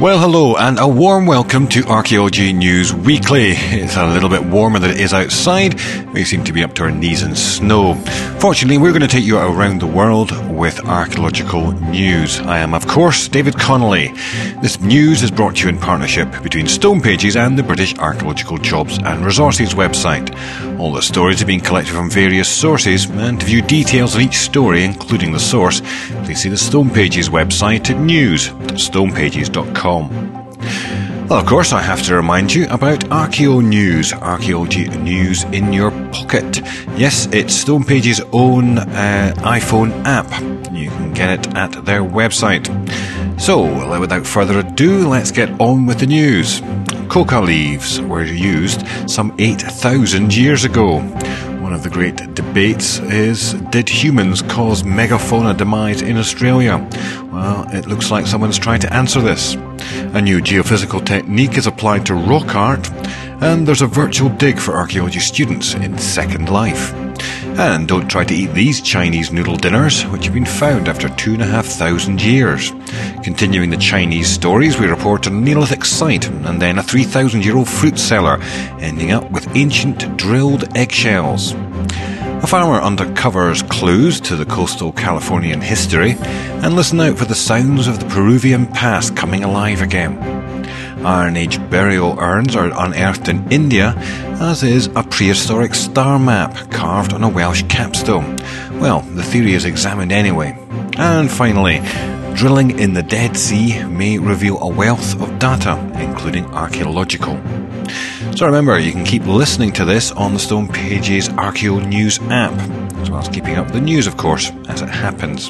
Well, hello and a warm welcome to Archaeology News Weekly. It's a little bit warmer than it is outside. We seem to be up to our knees in snow. Fortunately, we're going to take you around the world with archaeological news. I am, of course, David Connolly. This news is brought to you in partnership between Stone Pages and the British Archaeological Jobs and Resources website. All the stories are being collected from various sources, and to view details of each story, including the source, please see the Stone Pages website at news.stonepages.com. Well, of course, I have to remind you about Archaeo News, archaeology news in your pocket. Yes, it's Stone Pages' own iPhone app. You can get it at their website. So, without further ado, let's get on with the news. Coca leaves were used some 8,000 years ago. One of the great debates is, did humans cause megafauna demise in Australia? Well, it looks like someone's trying to answer this. A new geophysical technique is applied to rock art, and there's a virtual dig for archaeology students in Second Life. And don't try to eat these Chinese noodle dinners, which have been found after 2,500 years. Continuing the Chinese stories, we report a Neolithic site and then a 3,000-year-old fruit cellar, ending up with ancient drilled eggshells. A farmer uncovers clues to the coastal Californian history, and listen out for the sounds of the Peruvian past coming alive again. Iron Age burial urns are unearthed in India, as is a prehistoric star map carved on a Welsh capstone. Well, the theory is examined anyway. And finally, drilling in the Dead Sea may reveal a wealth of data, including archaeological. So remember, you can keep listening to this on the Stone Pages Archaeo News app, as well as keeping up the news, of course, as it happens.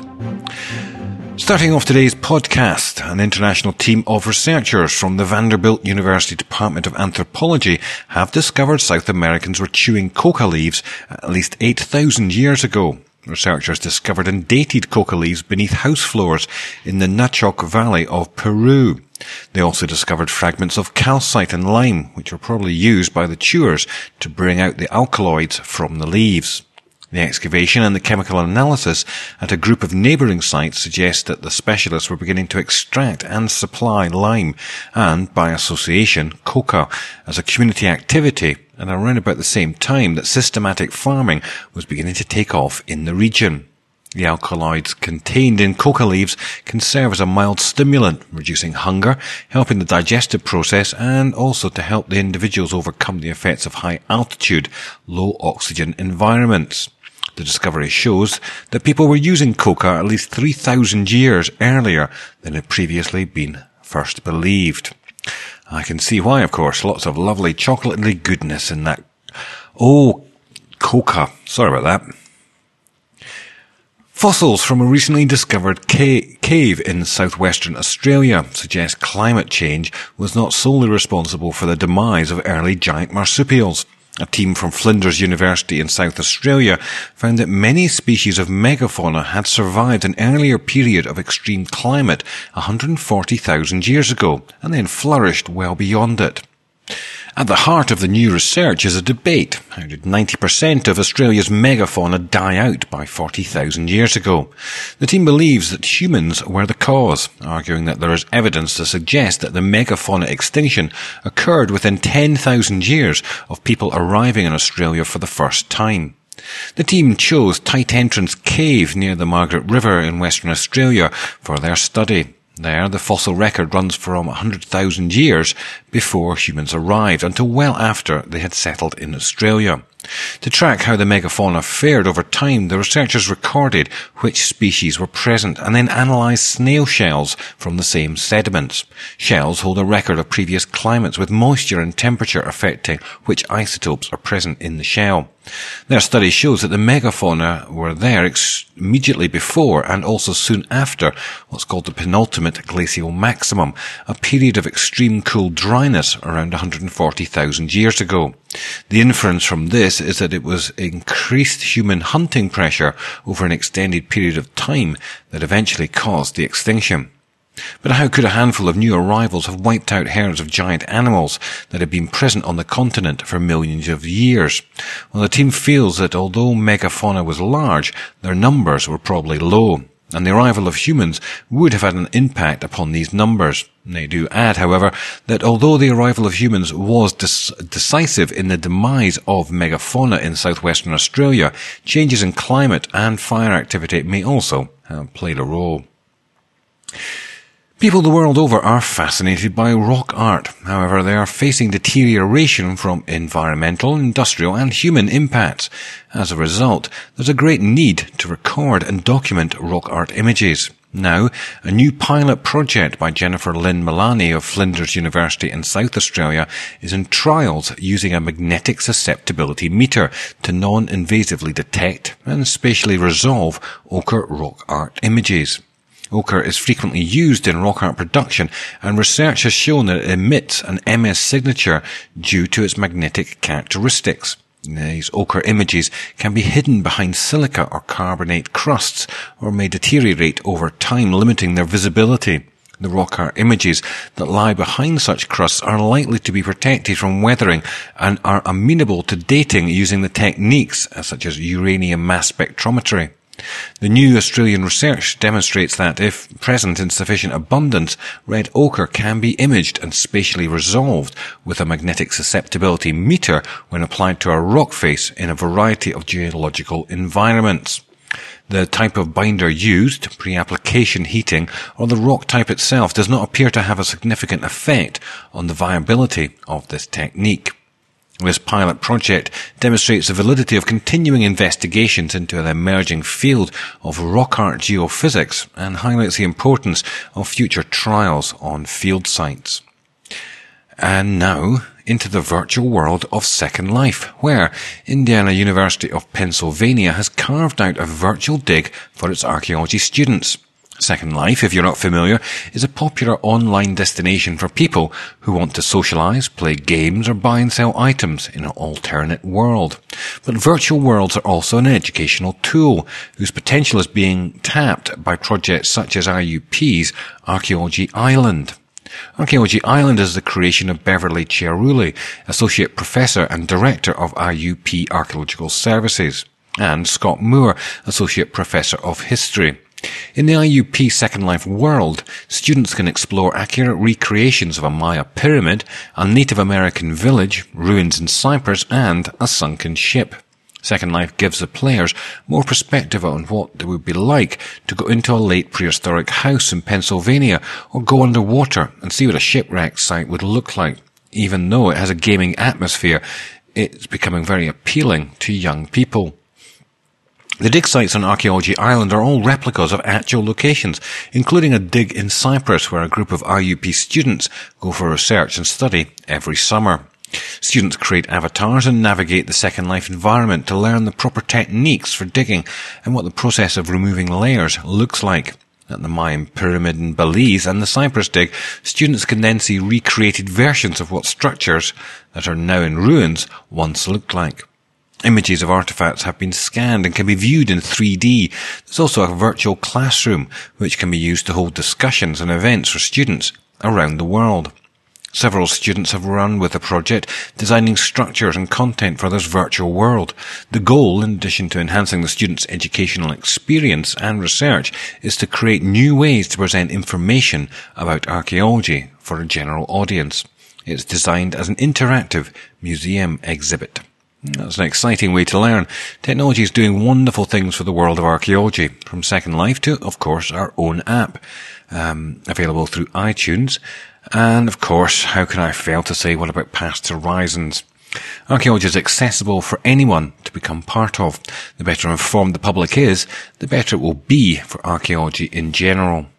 Starting off today's podcast, an international team of researchers from the Vanderbilt University Department of Anthropology have discovered South Americans were chewing coca leaves at least 8,000 years ago. Researchers discovered and dated coca leaves beneath house floors in the Nachoc Valley of Peru. They also discovered fragments of calcite and lime, which were probably used by the chewers to bring out the alkaloids from the leaves. The excavation and the chemical analysis at a group of neighbouring sites suggest that the specialists were beginning to extract and supply lime and, by association, coca as a community activity at around about the same time that systematic farming was beginning to take off in the region. The alkaloids contained in coca leaves can serve as a mild stimulant, reducing hunger, helping the digestive process, and also to help the individuals overcome the effects of high altitude, low oxygen environments. The discovery shows that people were using coca at least 3,000 years earlier than had previously been first believed. I can see why, of course. Lots of lovely chocolatey goodness in that. Oh, coca. Sorry about that. Fossils from a recently discovered cave in southwestern Australia suggest climate change was not solely responsible for the demise of early giant marsupials. A team from Flinders University in South Australia found that many species of megafauna had survived an earlier period of extreme climate 140,000 years ago and then flourished well beyond it. At the heart of the new research is a debate. How did 90% of Australia's megafauna die out by 40,000 years ago? The team believes that humans were the cause, arguing that there is evidence to suggest that the megafauna extinction occurred within 10,000 years of people arriving in Australia for the first time. The team chose Tight Entrance Cave near the Margaret River in Western Australia for their study. There, the fossil record runs from 100,000 years before humans arrived until well after they had settled in Australia. To track how the megafauna fared over time, the researchers recorded which species were present and then analysed snail shells from the same sediments. Shells hold a record of previous climates with moisture and temperature affecting which isotopes are present in the shell. Their study shows that the megafauna were there immediately before and also soon after what's called the penultimate glacial maximum, a period of extreme cool dryness around 140,000 years ago. The inference from this is that it was increased human hunting pressure over an extended period of time that eventually caused the extinction. But how could a handful of new arrivals have wiped out herds of giant animals that had been present on the continent for millions of years? Well, the team feels that although megafauna was large, their numbers were probably low, and the arrival of humans would have had an impact upon these numbers. They do add, however, that although the arrival of humans was decisive in the demise of megafauna in southwestern Australia, changes in climate and fire activity may also have played a role. People the world over are fascinated by rock art. However, they are facing deterioration from environmental, industrial and human impacts. As a result, there's a great need to record and document rock art images. Now, a new pilot project by Jennifer Lynn Malani of Flinders University in South Australia is in trials using a magnetic susceptibility meter to non-invasively detect and spatially resolve ochre rock art images. Ochre is frequently used in rock art production, and research has shown that it emits an MS signature due to its magnetic characteristics. These ochre images can be hidden behind silica or carbonate crusts, or may deteriorate over time, limiting their visibility. The rock art images that lie behind such crusts are likely to be protected from weathering and are amenable to dating using the techniques such as uranium mass spectrometry. The new Australian research demonstrates that, if present in sufficient abundance, red ochre can be imaged and spatially resolved with a magnetic susceptibility meter when applied to a rock face in a variety of geological environments. The type of binder used, pre-application heating, or the rock type itself does not appear to have a significant effect on the viability of this technique. This pilot project demonstrates the validity of continuing investigations into an emerging field of rock art geophysics and highlights the importance of future trials on field sites. And now, into the virtual world of Second Life, where Indiana University of Pennsylvania has carved out a virtual dig for its archaeology students. Second Life, if you're not familiar, is a popular online destination for people who want to socialize, play games, or buy and sell items in an alternate world. But virtual worlds are also an educational tool, whose potential is being tapped by projects such as IUP's Archaeology Island. Archaeology Island is the creation of Beverly Chiarulli, Associate Professor and Director of IUP Archaeological Services, and Scott Moore, Associate Professor of History. In the IUP Second Life world, students can explore accurate recreations of a Maya pyramid, a Native American village, ruins in Cyprus, and a sunken ship. Second Life gives the players more perspective on what it would be like to go into a late prehistoric house in Pennsylvania or go underwater and see what a shipwreck site would look like. Even though it has a gaming atmosphere, it's becoming very appealing to young people. The dig sites on Archaeology Island are all replicas of actual locations, including a dig in Cyprus where a group of IUP students go for research and study every summer. Students create avatars and navigate the Second Life environment to learn the proper techniques for digging and what the process of removing layers looks like. At the Mayan pyramid in Belize and the Cyprus dig, students can then see recreated versions of what structures that are now in ruins once looked like. Images of artifacts have been scanned and can be viewed in 3D. There's also a virtual classroom, which can be used to hold discussions and events for students around the world. Several students have run with the project, designing structures and content for this virtual world. The goal, in addition to enhancing the students' educational experience and research, is to create new ways to present information about archaeology for a general audience. It's designed as an interactive museum exhibit. That's an exciting way to learn. Technology is doing wonderful things for the world of archaeology, from Second Life to, of course, our own app, available through iTunes. And, of course, how can I fail to say, what about Past Horizons? Archaeology is accessible for anyone to become part of. The better informed the public is, the better it will be for archaeology in general.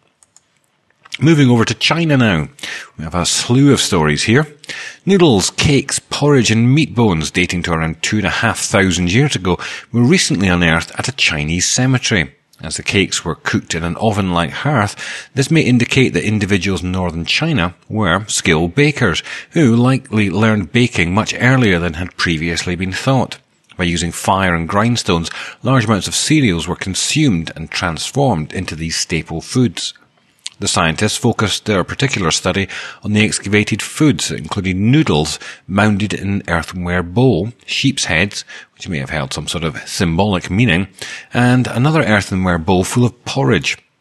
Moving over to China now. We have a slew of stories here. Noodles, cakes, porridge and meat bones dating to around 2,500 years ago were recently unearthed at a Chinese cemetery. As the cakes were cooked in an oven-like hearth, this may indicate that individuals in northern China were skilled bakers, who likely learned baking much earlier than had previously been thought. By using fire and grindstones, large amounts of cereals were consumed and transformed into these staple foods. The scientists focused their particular study on the excavated foods, including noodles mounded in an earthenware bowl, sheep's heads, which may have held some sort of symbolic meaning, and another earthenware bowl full of porridge.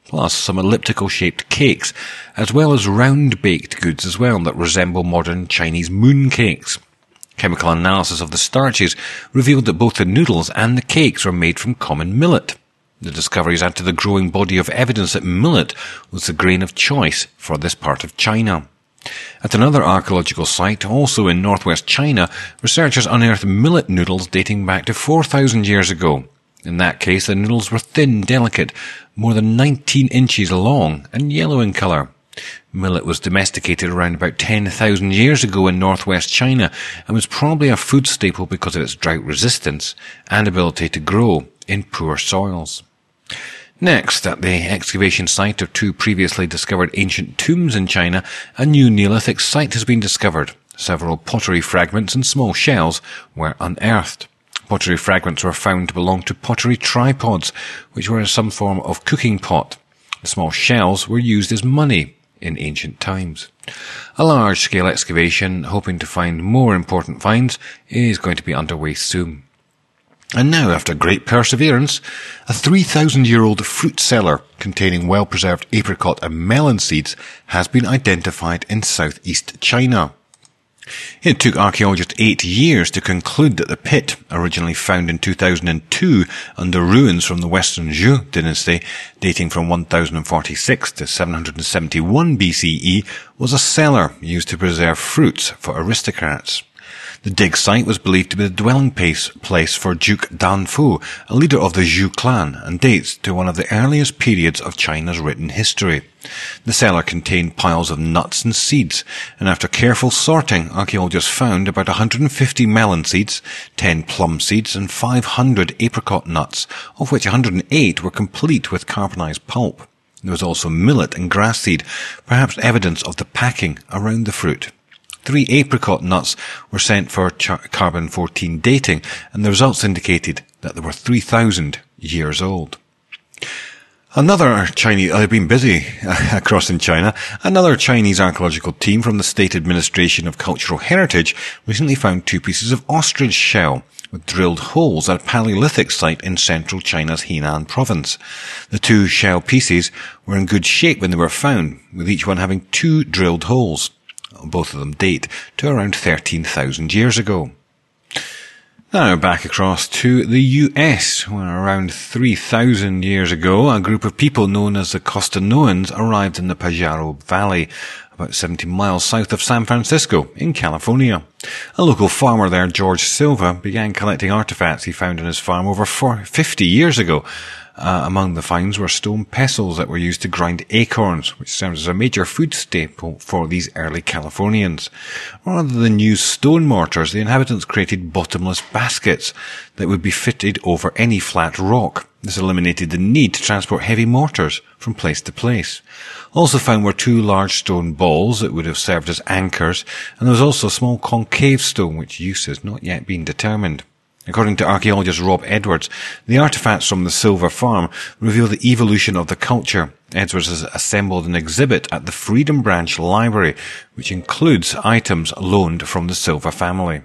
plus some elliptical-shaped cakes, as well as round-baked goods as well that resemble modern Chinese mooncakes. Chemical analysis of the starches revealed that both the noodles and the cakes were made from common millet. The discoveries add to the growing body of evidence that millet was the grain of choice for this part of China. At another archaeological site, also in northwest China, researchers unearthed millet noodles dating back to 4,000 years ago. In that case, the noodles were thin, delicate, more than 19 inches long, and yellow in colour. Millet was domesticated around about 10,000 years ago in northwest China and was probably a food staple because of its drought resistance and ability to grow in poor soils. Next, at the excavation site of two previously discovered ancient tombs in China, a new Neolithic site has been discovered. Several pottery fragments and small shells were unearthed. Pottery fragments were found to belong to pottery tripods, which were some form of cooking pot. The small shells were used as money in ancient times. A large-scale excavation, hoping to find more important finds, is going to be underway soon. And now, after great perseverance, a 3,000-year-old fruit cellar containing well-preserved apricot and melon seeds has been identified in southeast China. It took archaeologists 8 years to conclude that the pit, originally found in 2002 under ruins from the Western Zhou dynasty, dating from 1046 to 771 BCE, was a cellar used to preserve fruits for aristocrats. The dig site was believed to be the dwelling place for Duke Danfu, a leader of the Zhou clan, and dates to one of the earliest periods of China's written history. The cellar contained piles of nuts and seeds, and after careful sorting, archaeologists found about 150 melon seeds, 10 plum seeds, and 500 apricot nuts, of which 108 were complete with carbonized pulp. There was also millet and grass seed, perhaps evidence of the packing around the fruit. 3 apricot nuts were sent for carbon-14 dating, and the results indicated that they were 3,000 years old. They've been busy across in China. Another Chinese archaeological team from the State Administration of Cultural Heritage recently found 2 pieces of ostrich shell with drilled holes at a Paleolithic site in central China's Henan province. The 2 shell pieces were in good shape when they were found, with each one having 2 drilled holes. Both of them date to around 13,000 years ago. Now back across to the US, where around 3,000 years ago, a group of people known as the Costanoans arrived in the Pajaro Valley, about 70 miles south of San Francisco, in California. A local farmer there, George Silva, began collecting artifacts he found on his farm over 50 years ago. Among the finds were stone pestles that were used to grind acorns, which served as a major food staple for these early Californians. Rather than use stone mortars, the inhabitants created bottomless baskets that would be fitted over any flat rock. This eliminated the need to transport heavy mortars from place to place. Also found were 2 large stone balls that would have served as anchors, and there was also a small concave stone which use has not yet been determined. According to archaeologist Rob Edwards, the artifacts from the Silva farm reveal the evolution of the culture. Edwards has assembled an exhibit at the Freedom Branch Library, which includes items loaned from the Silva family.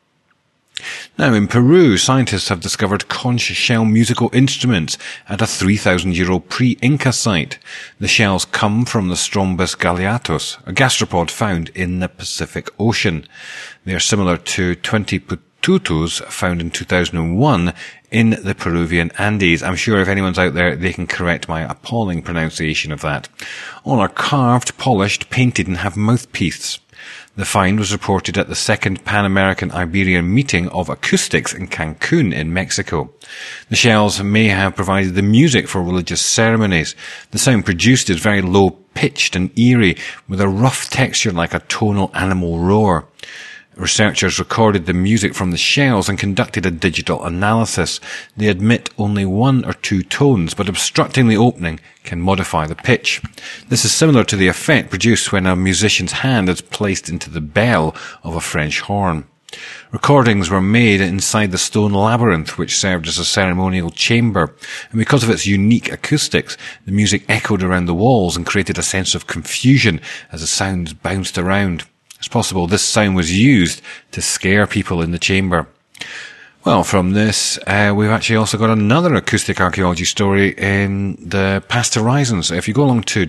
Now, in Peru, scientists have discovered conch shell musical instruments at a 3,000-year-old pre-Inca site. The shells come from the Strombus galeatus, a gastropod found in the Pacific Ocean. They are similar to 20 tutus found in 2001 in the Peruvian Andes. I'm sure if anyone's out there, they can correct my appalling pronunciation of that. All are carved, polished, painted, and have mouthpieces. The find was reported at the second Pan-American Iberian meeting of acoustics in Cancun in Mexico. The shells may have provided the music for religious ceremonies. The sound produced is very low-pitched and eerie, with a rough texture like a tonal animal roar. Researchers recorded the music from the shells and conducted a digital analysis. They admit only 1 or 2 tones, but obstructing the opening can modify the pitch. This is similar to the effect produced when a musician's hand is placed into the bell of a French horn. Recordings were made inside the stone labyrinth, which served as a ceremonial chamber, and because of its unique acoustics, the music echoed around the walls and created a sense of confusion as the sounds bounced around. It's possible this sound was used to scare people in the chamber. Well, from this, we've actually also got another acoustic archaeology story in the Past Horizons. If you go along to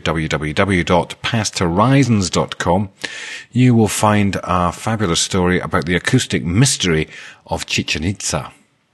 www.pasthorizons.com, you will find a fabulous story about the acoustic mystery of Chichen Itza.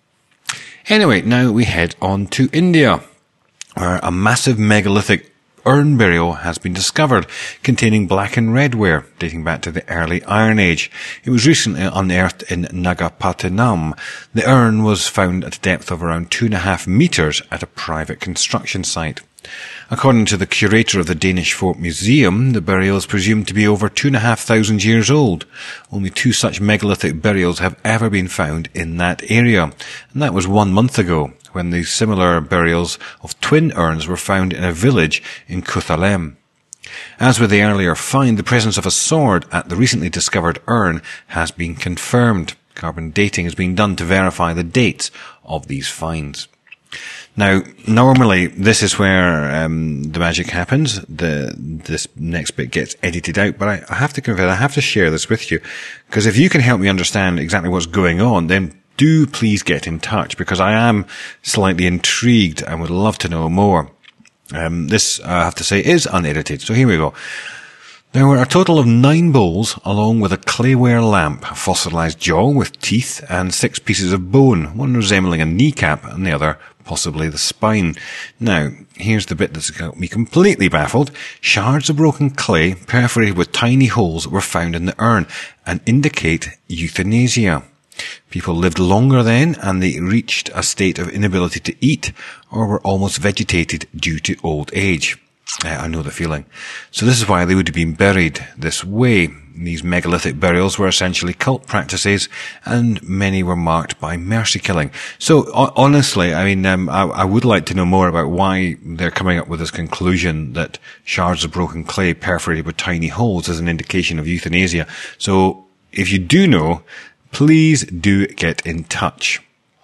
Anyway, now we head on to India, where a massive megalithic urn burial has been discovered containing black and red ware dating back to the early Iron Age. It was recently unearthed in Nagapattinam. The urn was found at a depth of around 2.5 meters at a private construction site. According to the curator of the Danish Fort Museum, the burial is presumed to be over 2,500 years old. Only 2 such megalithic burials have ever been found in that area, and that was 1 month ago, when the similar burials of twin urns were found in a village in Kuthalem. As with the earlier find, the presence of a sword at the recently discovered urn has been confirmed. Carbon dating is being done to verify the dates of these finds. Now, normally, this is where the magic happens. This next bit gets edited out, but I have to confess, I have to share this with you, because if you can help me understand exactly what's going on, then do please get in touch, because I am slightly intrigued and would love to know more. This, I have to say, is unedited. So here we go. There were a total of 9 bowls, along with a clayware lamp, a fossilized jaw with teeth, and 6 pieces of bone, one resembling a kneecap and the other possibly the spine. Now, here's the bit that's got me completely baffled. Shards of broken clay, perforated with tiny holes, were found in the urn and indicate euthanasia. People lived longer then, and they reached a state of inability to eat, or were almost vegetated due to old age. I know the feeling. So this is why they would have been buried this way. These megalithic burials were essentially cult practices, and many were marked by mercy killing. So honestly, I mean, I would like to know more about why they're coming up with this conclusion that shards of broken clay perforated with tiny holes is an indication of euthanasia. So if you do know, please do get in touch.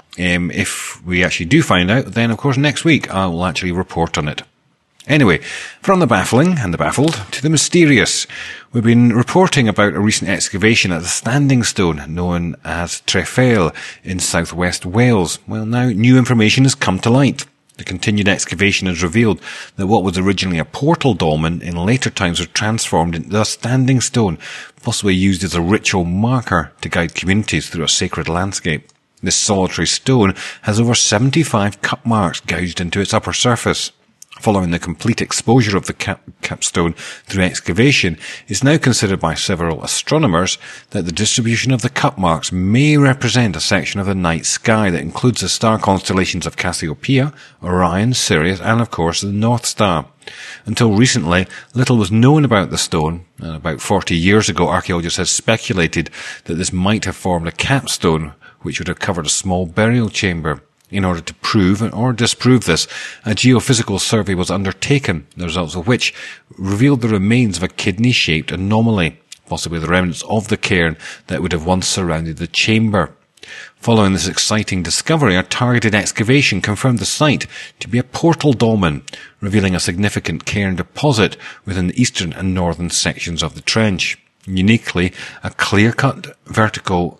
If we actually do find out, then of course next week I will actually report on it. Anyway, from the baffling and the baffled to the mysterious, we've been reporting about a recent excavation at the Standing Stone known as Trefail in southwest Wales. Well, now new information has come to light. The continued excavation has revealed that what was originally a portal dolmen in later times was transformed into a standing stone, possibly used as a ritual marker to guide communities through a sacred landscape. This solitary stone has over 75 cut marks gouged into its upper surface. Following the complete exposure of the capstone through excavation, it is now considered by several astronomers that the distribution of the cut marks may represent a section of the night sky that includes the star constellations of Cassiopeia, Orion, Sirius, and of course the North Star. Until recently, little was known about the stone. About 40 years ago, archaeologists had speculated that this might have formed a capstone, which would have covered a small burial chamber. In order to prove or disprove this, a geophysical survey was undertaken, the results of which revealed the remains of a kidney-shaped anomaly, possibly the remnants of the cairn that would have once surrounded the chamber. Following this exciting discovery, a targeted excavation confirmed the site to be a portal dolmen, revealing a significant cairn deposit within the eastern and northern sections of the trench. Uniquely, a clear vertical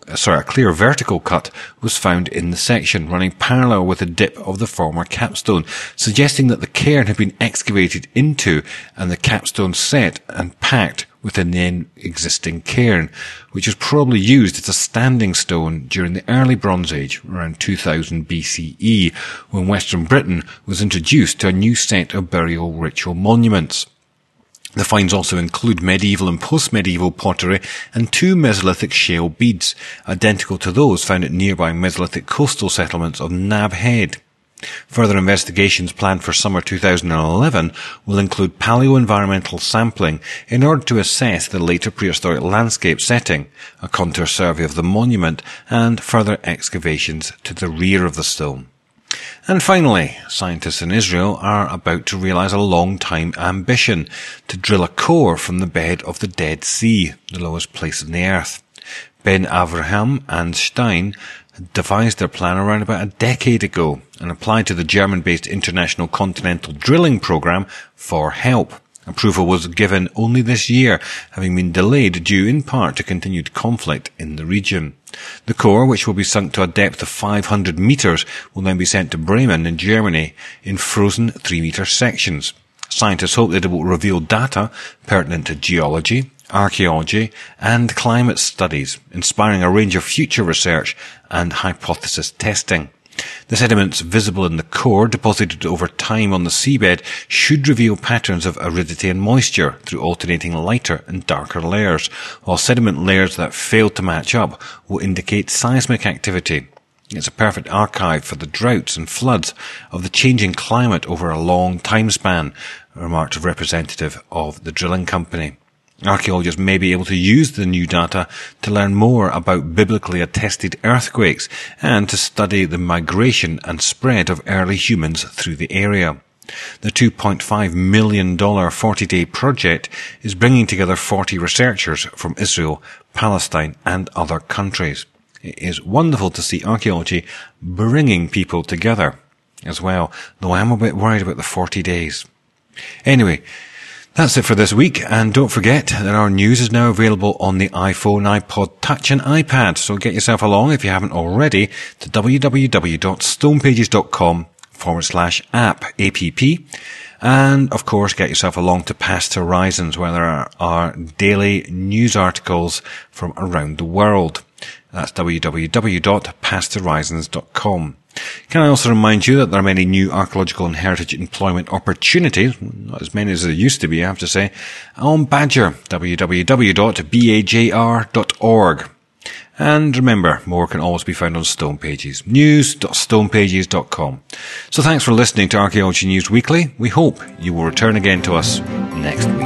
cut was found in the section, running parallel with the dip of the former capstone, suggesting that the cairn had been excavated into and the capstone set and packed within the existing cairn, which was probably used as a standing stone during the early Bronze Age, around 2000 BCE, when Western Britain was introduced to a new set of burial ritual monuments. The finds also include medieval and post-medieval pottery and 2 Mesolithic shale beads, identical to those found at nearby Mesolithic coastal settlements of Nab Head. Further investigations planned for summer 2011 will include paleo-environmental sampling in order to assess the later prehistoric landscape setting, a contour survey of the monument, and further excavations to the rear of the stone. And finally, scientists in Israel are about to realize a long-time ambition to drill a core from the bed of the Dead Sea, the lowest place on the earth. Ben Avraham and Stein devised their plan around about a decade ago and applied to the German-based International Continental Drilling Program for help. Approval was given only this year, having been delayed due in part to continued conflict in the region. The core, which will be sunk to a depth of 500 metres, will then be sent to Bremen in Germany in frozen 3-metre sections. Scientists hope that it will reveal data pertinent to geology, archaeology and climate studies, inspiring a range of future research and hypothesis testing. The sediments visible in the core, deposited over time on the seabed, should reveal patterns of aridity and moisture through alternating lighter and darker layers, while sediment layers that fail to match up will indicate seismic activity. It's a perfect archive for the droughts and floods of the changing climate over a long time span, remarked a representative of the drilling company. Archaeologists may be able to use the new data to learn more about biblically attested earthquakes and to study the migration and spread of early humans through the area. The $2.5 million 40-day project is bringing together 40 researchers from Israel, Palestine and other countries. It is wonderful to see archaeology bringing people together as well, though I am a bit worried about the 40 days. Anyway, that's it for this week, and don't forget that our news is now available on the iPhone, iPod Touch and iPad, so get yourself along, if you haven't already, to www.stonepages.com/app, and of course get yourself along to Past Horizons, where there are daily news articles from around the world. That's www.pasthorizons.com. Can I also remind you that there are many new archaeological and heritage employment opportunities, not as many as there used to be, I have to say, on Badger, www.bajr.org. And remember, more can always be found on Stone Pages, news.stonepages.com. So thanks for listening to Archaeology News Weekly. We hope you will return again to us next week.